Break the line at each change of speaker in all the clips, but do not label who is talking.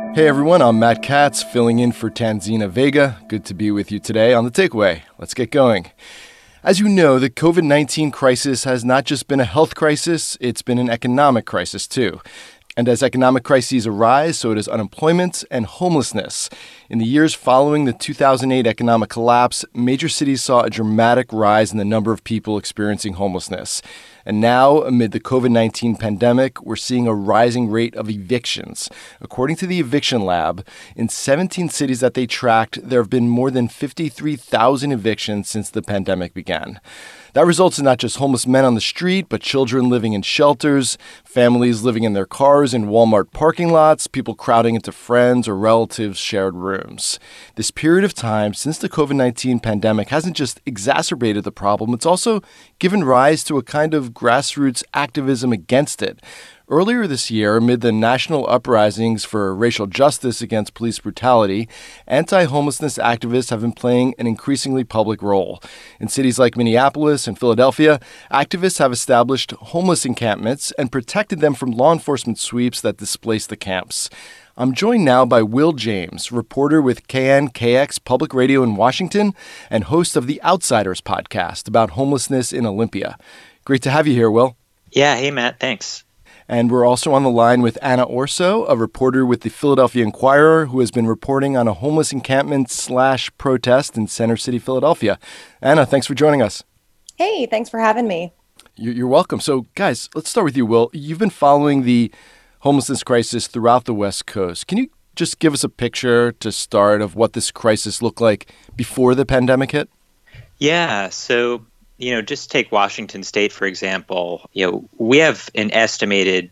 Hey everyone, I'm Matt Katz, filling in for Tanzina Vega. Good to be with you today on The Takeaway. Let's get going. As you know, the COVID-19 crisis has not just been a health crisis, it's been an economic crisis too. And as economic crises arise, so does unemployment and homelessness. In the years following the 2008 economic collapse, major cities saw a dramatic rise in the number of people experiencing homelessness. And now, amid the COVID-19 pandemic, we're seeing a rising rate of evictions. According to the Eviction Lab, in 17 cities that they tracked, there have been more than 53,000 evictions since the pandemic began. That results in not just homeless men on the street, but children living in shelters, families living in their cars in Walmart parking lots, people crowding into friends' or relatives' shared rooms. This period of time since the COVID-19 pandemic hasn't just exacerbated the problem, it's also given rise to a kind of grassroots activism against it. Earlier this year, amid the national uprisings for racial justice against police brutality, anti-homelessness activists have been playing an increasingly public role. In cities like Minneapolis and Philadelphia, activists have established homeless encampments and protected them from law enforcement sweeps that displaced the camps. I'm joined now by Will James, reporter with KNKX Public Radio in Washington and host of the Outsiders podcast about homelessness in Olympia. Great to have you here, Will.
Yeah, hey, Matt, thanks.
And we're also on the line with Anna Orso, a reporter with the Philadelphia Inquirer who has been reporting on a homeless encampment/protest in Center City, Philadelphia. Anna, thanks for joining us.
Hey, thanks for having me.
You're welcome. So, guys, let's start with you, Will. You've been following the homelessness crisis throughout the West Coast. Can you just give us a picture to start of what this crisis looked like before the pandemic hit?
Yeah, so just take Washington State, for example. We have an estimated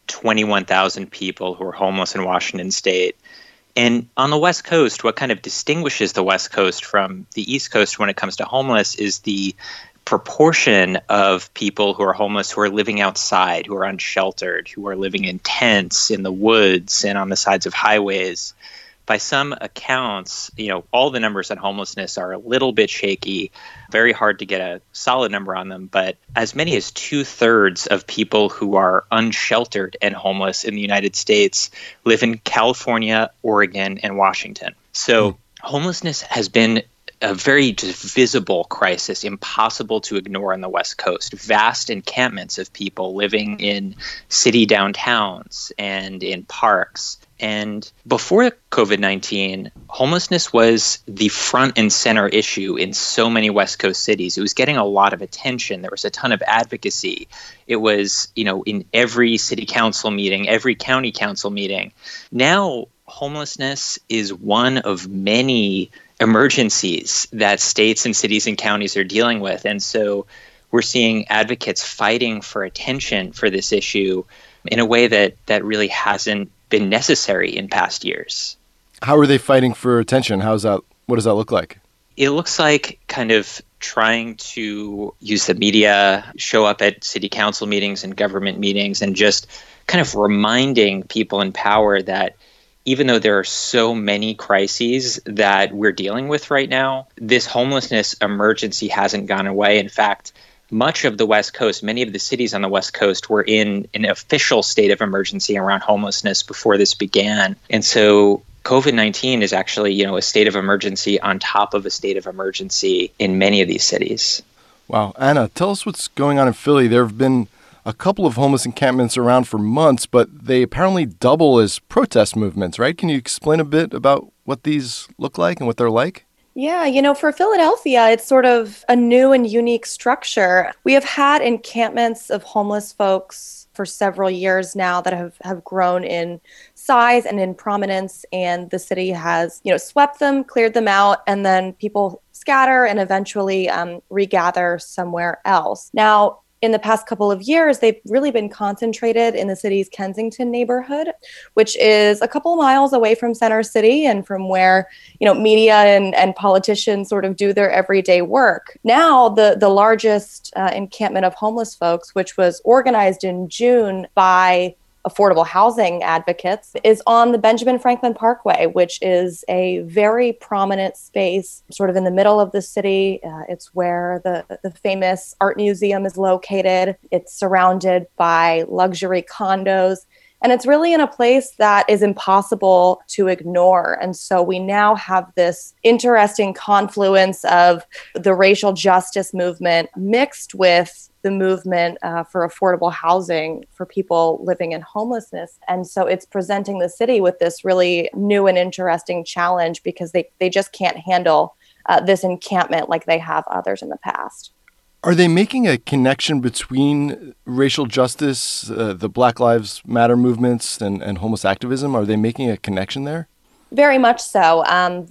21,000 people who are homeless in Washington State. And on the West Coast, what kind of distinguishes the West Coast from the East Coast when it comes to homeless is the proportion of people who are homeless who are living outside, who are unsheltered, who are living in tents in the woods and on the sides of highways. By some accounts, all the numbers on homelessness are a little bit shaky, very hard to get a solid number on them. But as many as 2/3 of people who are unsheltered and homeless in the United States live in California, Oregon, and Washington. So homelessness has been a very visible crisis, impossible to ignore on the West Coast. Vast encampments of people living in city downtowns and in parks. And before COVID-19, homelessness was the front and center issue in so many West Coast cities. It was getting a lot of attention. There was a ton of advocacy. It was, in every city council meeting, every county council meeting. Now, homelessness is one of many emergencies that states and cities and counties are dealing with. And so we're seeing advocates fighting for attention for this issue in a way that really hasn't been necessary in past years.
How are they fighting for attention? What does that look like?
It looks like kind of trying to use the media, show up at city council meetings and government meetings, and just kind of reminding people in power that even though there are so many crises that we're dealing with right now, this homelessness emergency hasn't gone away. In fact, much of the West Coast, many of the cities on the West Coast were in an official state of emergency around homelessness before this began. And so COVID-19 is actually, a state of emergency on top of a state of emergency in many of these cities.
Wow. Anna, tell us what's going on in Philly. There have been a couple of homeless encampments around for months, but they apparently double as protest movements, right? Can you explain a bit about what these look like and what they're like?
Yeah, for Philadelphia, it's sort of a new and unique structure. We have had encampments of homeless folks for several years now that have grown in size and in prominence, and the city has, swept them, cleared them out, and then people scatter and eventually regather somewhere else. Now, in the past couple of years, they've really been concentrated in the city's Kensington neighborhood, which is a couple miles away from Center City and from where, media and politicians sort of do their everyday work. Now, the largest encampment of homeless folks, which was organized in June by affordable housing advocates, is on the Benjamin Franklin Parkway, which is a very prominent space sort of in the middle of the city. It's where the famous art museum is located. It's surrounded by luxury condos. And it's really in a place that is impossible to ignore. And so we now have this interesting confluence of the racial justice movement mixed with the movement for affordable housing for people living in homelessness. And so it's presenting the city with this really new and interesting challenge because they just can't handle this encampment like they have others in the past.
Are they making a connection between racial justice, the Black Lives Matter movements, and homeless activism? Are they making a connection there?
Very much so.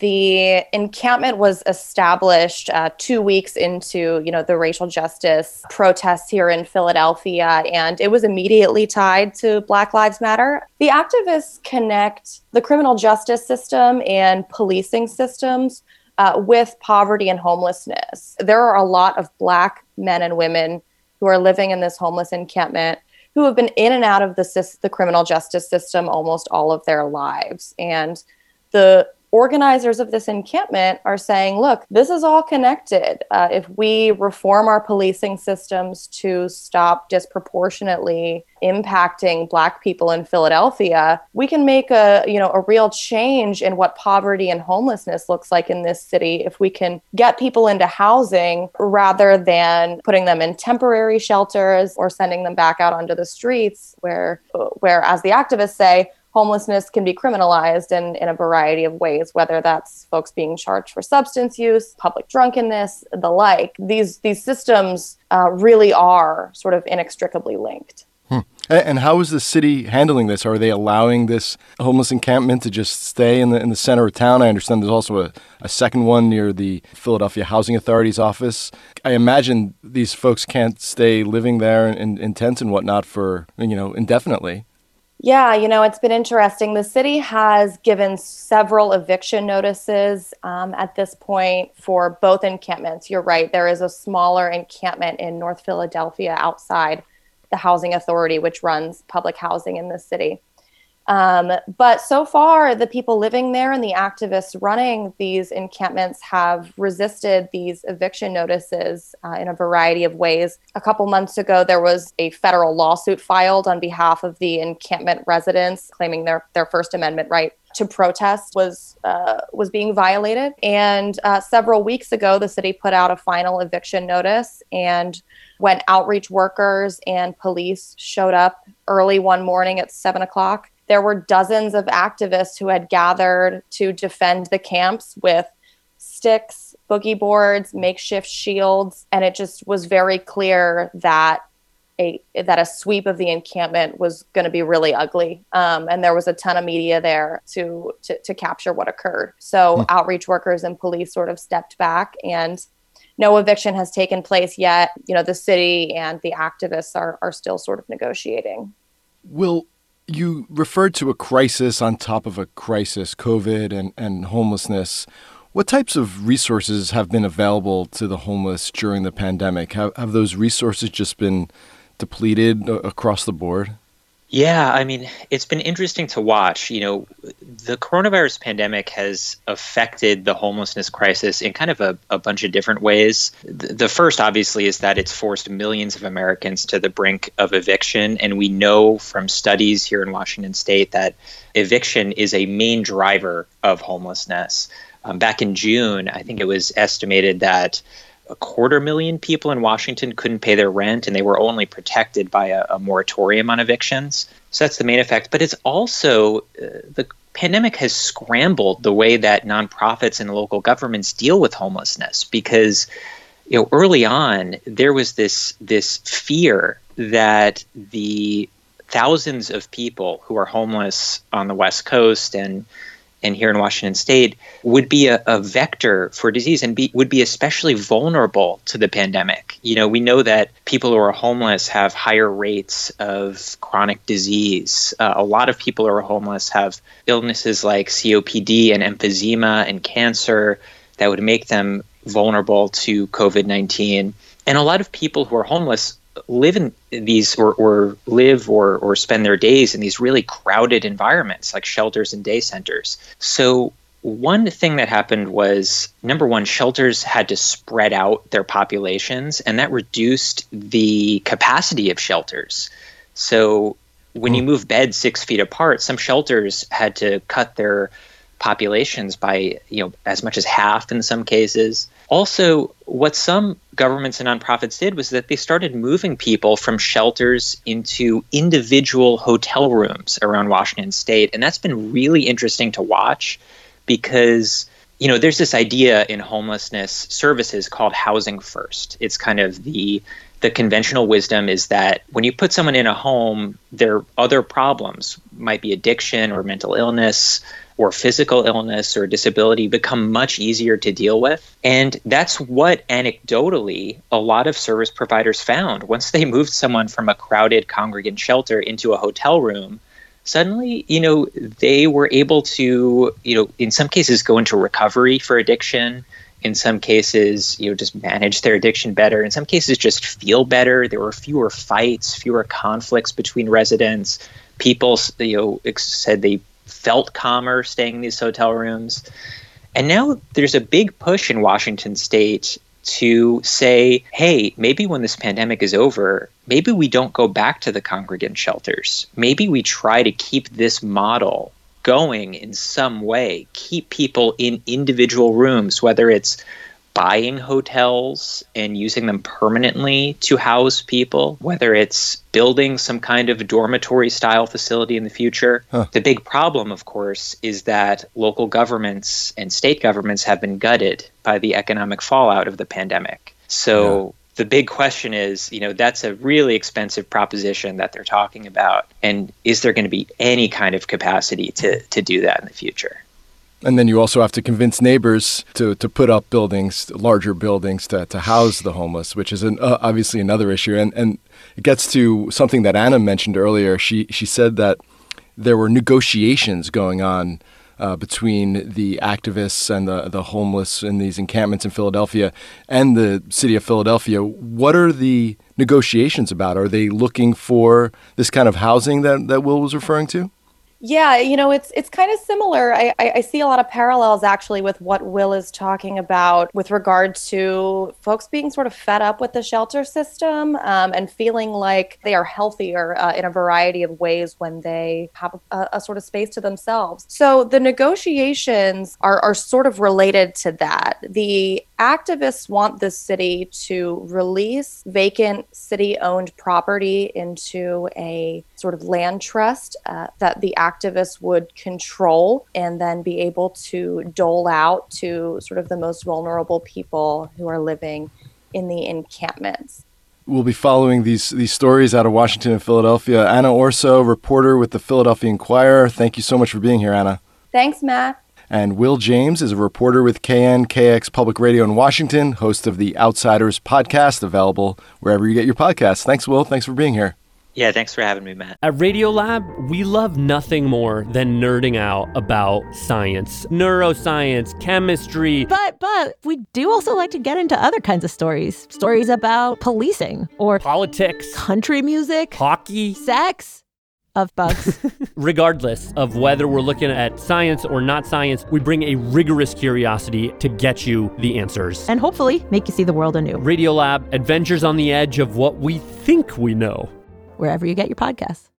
The encampment was established 2 weeks into, the racial justice protests here in Philadelphia, and it was immediately tied to Black Lives Matter. The activists connect the criminal justice system and policing systems with poverty and homelessness. There are a lot of Black men and women who are living in this homeless encampment who have been in and out of the criminal justice system almost all of their lives. And the organizers of this encampment are saying, look, this is all connected. If we reform our policing systems to stop disproportionately impacting Black people in Philadelphia, we can make a real change in what poverty and homelessness looks like in this city if we can get people into housing rather than putting them in temporary shelters or sending them back out onto the streets where as the activists say, homelessness can be criminalized in a variety of ways, whether that's folks being charged for substance use, public drunkenness, the like. These systems really are sort of inextricably linked.
And how is the city handling this? Are they allowing this homeless encampment to just stay in the center of town? I understand there's also a second one near the Philadelphia Housing Authority's office. I imagine these folks can't stay living there in tents and whatnot for, indefinitely.
Yeah, it's been interesting. The city has given several eviction notices at this point for both encampments. You're right. There is a smaller encampment in North Philadelphia outside the Housing Authority, which runs public housing in the city. But so far, the people living there and the activists running these encampments have resisted these eviction notices in a variety of ways. A couple months ago, there was a federal lawsuit filed on behalf of the encampment residents claiming their First Amendment right to protest was being violated. And several weeks ago, the city put out a final eviction notice, and when outreach workers and police showed up early one morning at 7 o'clock, there were dozens of activists who had gathered to defend the camps with sticks, boogie boards, makeshift shields, and it just was very clear that a sweep of the encampment was going to be really ugly, and there was a ton of media there to capture what occurred. So outreach workers and police sort of stepped back, and no eviction has taken place yet. The city and the activists are still sort of negotiating.
You referred to a crisis on top of a crisis, COVID and homelessness. What types of resources have been available to the homeless during the pandemic? Have those resources just been depleted across the board?
Yeah, it's been interesting to watch. The coronavirus pandemic has affected the homelessness crisis in kind of a bunch of different ways. The first, obviously, is that it's forced millions of Americans to the brink of eviction. And we know from studies here in Washington state that eviction is a main driver of homelessness. Back in June, I think it was estimated that 250,000 people in Washington couldn't pay their rent, and they were only protected by a moratorium on evictions. So that's the main effect. But it's also the pandemic has scrambled the way that nonprofits and local governments deal with homelessness, because early on there was this fear that the thousands of people who are homeless on the West Coast and here in Washington state would be a vector for disease and would be especially vulnerable to the pandemic. We know that people who are homeless have higher rates of chronic disease. A lot of people who are homeless have illnesses like COPD and emphysema and cancer that would make them vulnerable to COVID-19. And a lot of people who are homeless live in these or live or spend their days in these really crowded environments like shelters and day centers. So one thing that happened was, number one, shelters had to spread out their populations, and that reduced the capacity of shelters. So when you move beds 6 feet apart, some shelters had to cut their populations by, as much as half in some cases. Also, what some governments and nonprofits did was that they started moving people from shelters into individual hotel rooms around Washington state. And that's been really interesting to watch because, there's this idea in homelessness services called housing first. It's kind of the conventional wisdom is that when you put someone in a home, their other problems might be addiction or mental illness or physical illness or disability become much easier to deal with. And that's what anecdotally a lot of service providers found. Once they moved someone from a crowded congregant shelter into a hotel room, suddenly, they were able to, in some cases go into recovery for addiction. In some cases, just manage their addiction better. In some cases, just feel better. There were fewer fights, fewer conflicts between residents. People, said they felt calmer staying in these hotel rooms. And now there's a big push in Washington state to say, hey, maybe when this pandemic is over, maybe we don't go back to the congregant shelters. Maybe we try to keep this model going in some way, keep people in individual rooms, whether it's buying hotels and using them permanently to house people, whether it's building some kind of dormitory style facility in the future. The big problem, of course, is that local governments and state governments have been gutted by the economic fallout of the pandemic. So the big question is, that's a really expensive proposition that they're talking about. And is there going to be any kind of capacity to do that in the future?
And then you also have to convince neighbors to put up buildings, larger buildings to house the homeless, which is obviously another issue. And it gets to something that Anna mentioned earlier. She said that there were negotiations going on between the activists and the homeless in these encampments in Philadelphia and the city of Philadelphia. What are the negotiations about? Are they looking for this kind of housing that Will was referring to?
Yeah, it's kind of similar. I see a lot of parallels actually with what Will is talking about with regard to folks being sort of fed up with the shelter system and feeling like they are healthier in a variety of ways when they have a sort of space to themselves. So the negotiations are sort of related to that. The activists want the city to release vacant city-owned property into a sort of land trust that the activists would control and then be able to dole out to sort of the most vulnerable people who are living in the encampments.
We'll be following these stories out of Washington and Philadelphia. Anna Orso, reporter with the Philadelphia Inquirer. Thank you so much for being here, Anna.
Thanks, Matt.
And Will James is a reporter with KNKX Public Radio in Washington, host of the Outsiders podcast, available wherever you get your podcasts. Thanks, Will. Thanks for being here.
Yeah, thanks for having me, Matt.
At Radiolab, we love nothing more than nerding out about science, neuroscience, chemistry.
But we do also like to get into other kinds of stories. Stories about policing or
politics,
country music,
hockey,
sex. Of bugs.
Regardless of whether we're looking at science or not science, we bring a rigorous curiosity to get you the answers.
And hopefully make you see the world anew.
Radiolab, adventures on the edge of what we think we know.
Wherever you get your podcasts.